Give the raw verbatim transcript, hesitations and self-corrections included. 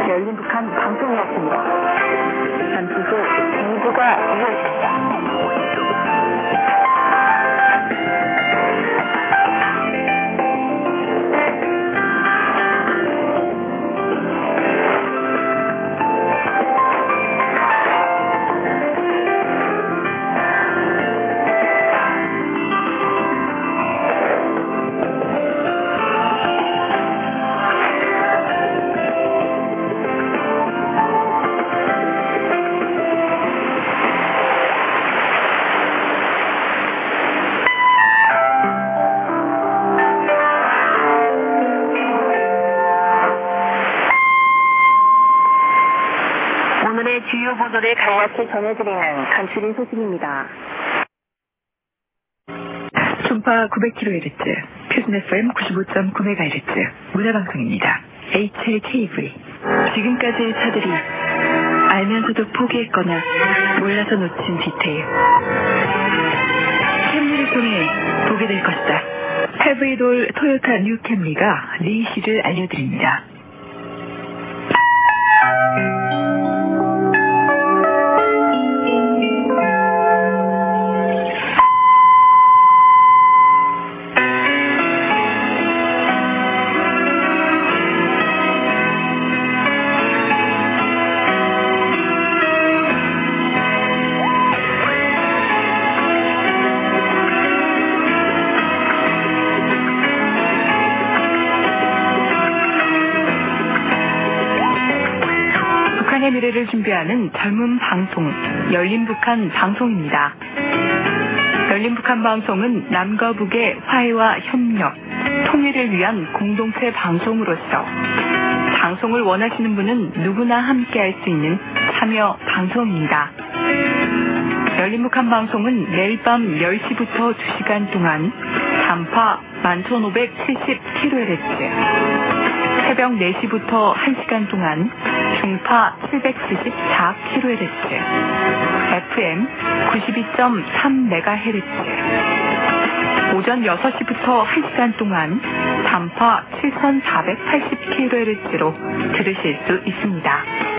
열린 북한 방송이었습니다. 잠시 후 이 부가 이어집니다. 오늘의 주요 보도를 간략히 전해드리는 간추린 소식입니다. 송파 구백 킬로헤르츠, 표준 에프엠 구십오 점 구 메가헤르츠, 문화방송입니다. 에이치엘케이브이. 지금까지의 차들이 알면서도 포기했거나 몰라서 놓친 디테일. 캠리를 통해 보게 될 것이다. 하이브리드 토요타 뉴 캠리가 리시를 알려드립니다. 북한의 미래를 준비하는 젊은 방송, 열린 북한 방송입니다. 열린 북한 방송은 남과 북의 화해와 협력, 통일을 위한 공동체 방송으로서 방송을 원하시는 분은 누구나 함께할 수 있는 참여 방송입니다. 열린 북한 방송은 매일 밤 열 시부터 두 시간 동안 단파 만 천오백칠십 킬로헤르츠, 새벽 네 시부터 한 시간 동안 중파 칠백칠십사 킬로헤르츠, 에프엠 구십이 점 삼 메가헤르츠, 오전 여섯 시부터 한 시간 동안 단파 칠천사백팔십 킬로헤르츠로 들으실 수 있습니다.